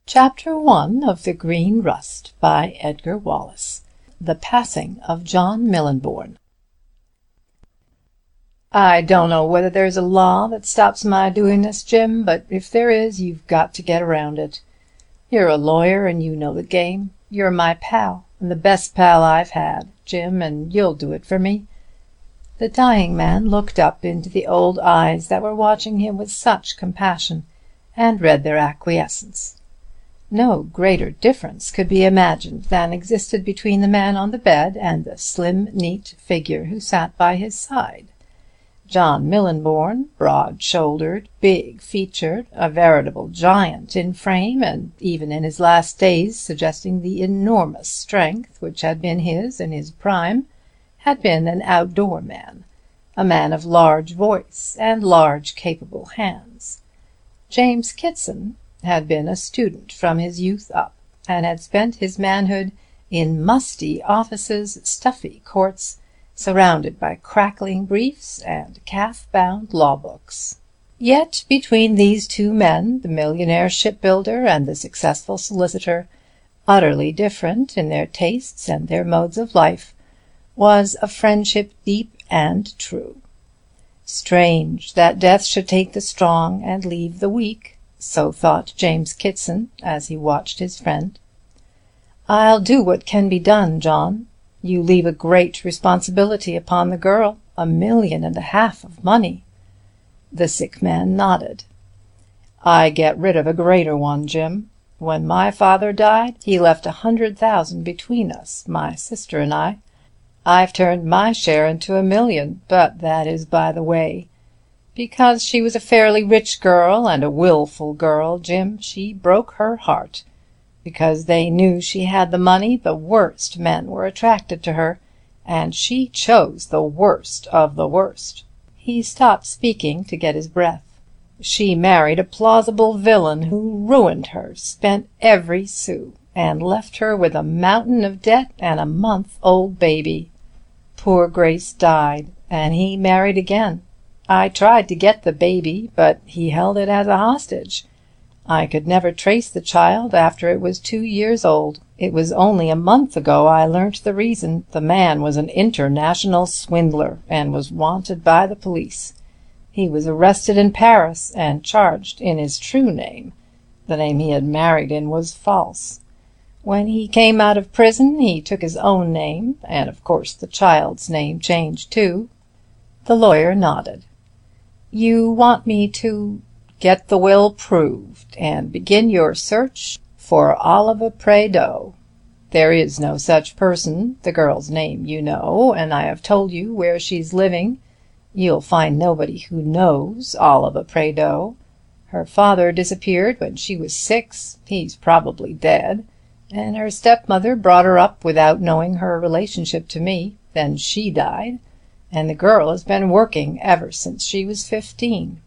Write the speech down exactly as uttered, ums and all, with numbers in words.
Chapter one of The Green Rust by Edgar Wallace. The Passing of John Millenborn. I don't know whether there's a law that stops my doing this, Jim, but if there is, you've got to get around it. You're a lawyer and you know the game. You're my pal, and the best pal I've had, Jim, and you'll do it for me. The dying man looked up into the old eyes that were watching him with such compassion, and read their acquiescence. No greater difference could be imagined than existed between the man on the bed and the slim, neat figure who sat by his side. John Millenborn, broad-shouldered, big-featured, a veritable giant in frame, and even in his last days suggesting the enormous strength which had been his in his prime, had been an outdoor man, a man of large voice and large capable hands. James Kitson had been a student from his youth up, and had spent his manhood in musty offices, stuffy courts, surrounded by crackling briefs and calf-bound law-books. Yet between these two men, the millionaire shipbuilder and the successful solicitor, utterly different in their tastes and their modes of life, was a friendship deep and true. Strange that death should take the strong and leave the weak, so thought James Kitson as he watched his friend. "I'll do what can be done, John. You leave a great responsibility upon the girl, a million and a half of money." The sick man nodded. "I get rid of a greater one, Jim. When my father died, he left a hundred thousand between us, my sister and I. I've turned my share into a million, but that is by the way. Because she was a fairly rich girl, and a willful girl, Jim, she broke her heart. Because they knew she had the money, the worst men were attracted to her, and she chose the worst of the worst." He stopped speaking to get his breath. "She married a plausible villain who ruined her, spent every sou, and left her with a mountain of debt and a month-old baby. Poor Grace died, and he married again. I tried to get the baby, but he held it as a hostage. I could never trace the child after it was two years old. It was only a month ago I learnt the reason. The man was an international swindler, and was wanted by the police. He was arrested in Paris, and charged in his true name. The name he had married in was false. When he came out of prison he took his own name, and of course the child's name changed too." The lawyer nodded. "You want me to—" "Get the will proved, and begin your search for Oliva Prédeaux. There is no such person. The girl's name you know, and I have told you where she's living. You'll find nobody who knows Oliva Prédeaux. Her father disappeared when she was six. He's probably dead. And her stepmother brought her up without knowing her relationship to me. Then she died, and the girl has been working ever since she was fifteen.